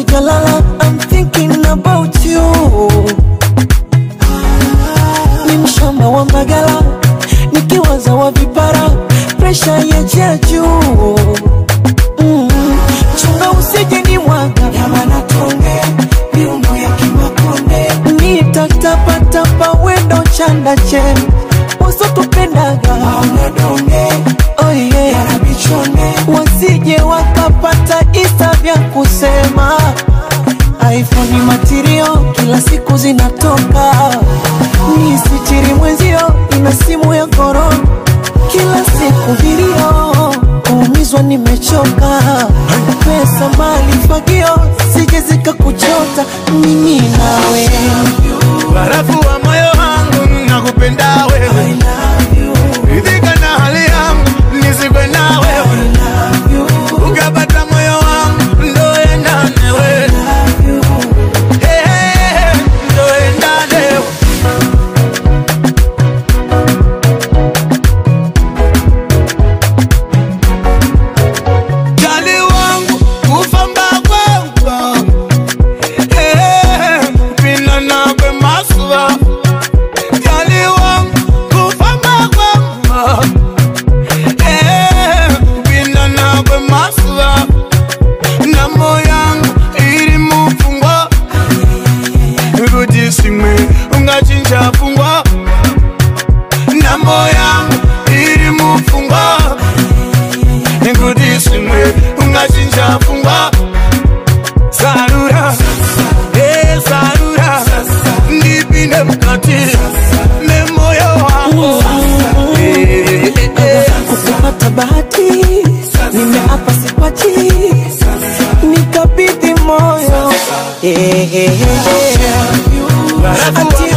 sijalala, I'm thinking about you. Ni mshamba wa Mbagala, nikiwaza wa vipara, pressure ya juu. Chunga usije ni mwaga, yamana tonge, miundo ya kimakonde. Nitatapatapa wendo chanda chen, uso tupendaga mauna donge. Oh yeah, yarabichone, wasije wakapata isa vya kusema. iPhone material, kila siku zinatoka. Nisitiri mwenzio, ina simu ya korona. Kila siku video, kuumizwa nimechoka. Pesa mali fagio, sije zika kuchota. Mimi nawe barafu wa moyo wangu, nakupenda wewe. I love you. Ridhika na hali yangu, nisikwe na wewe. I love you. Ukapata moyo wangu, ndo endane wewe. I love you. Ndo endane wewe. Jali wangu, kufamba kwangu. Pina na kwe maswa. Jali wangu, kufamba kwangu. Pina na kwe maswa. Na moyangu, iri mufungwa. Kujisimwe, ungachinja fungwa. Na moyangu, iri mufungwa. Kujisimwe, ungachinja fungwa. Sarura, sarura. Ndipinde mkati, memoyo wangu. Kupata bahati, nimeapa sipati. Nikabidhi moyo. Barafu wa